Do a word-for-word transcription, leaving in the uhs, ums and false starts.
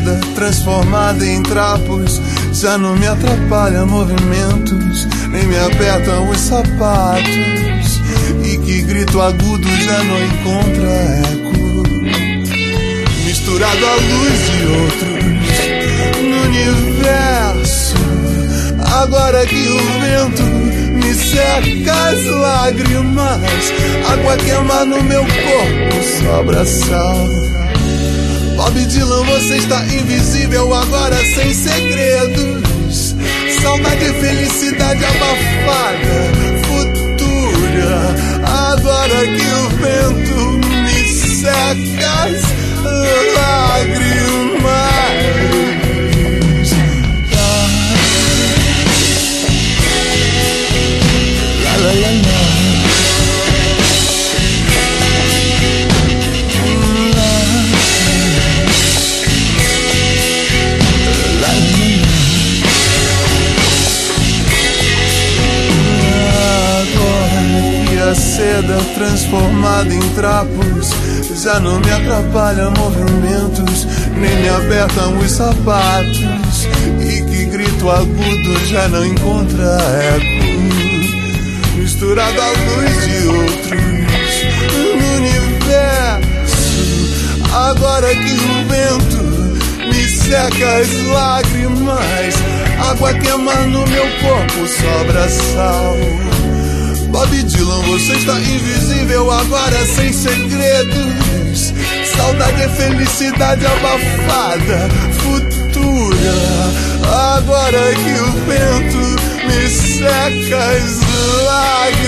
seda transformada em trapos já não me atrapalha movimentos, nem me apertam os sapatos. E que grito agudo já não encontra eco, misturado à luz de outros no universo. Agora que o vento me seca as lágrimas, água queima no meu corpo, sobra sal. Bob Dylan, você está invisível agora, sem segredos. Saudade e felicidade abafada, futura. Agora que o vento me seca as lágrimas. La la la la. A seda transformada em trapos já não me atrapalha movimentos, nem me apertam os sapatos. E que grito agudo já não encontra eco, misturado à luz de outros no universo. Agora que o vento me seca as lágrimas, água queima no meu corpo, sobra sal. Bob Dylan, você está invisível agora, sem segredos. Saudade e felicidade abafada, futura. Agora que o vento me seca as lágrimas.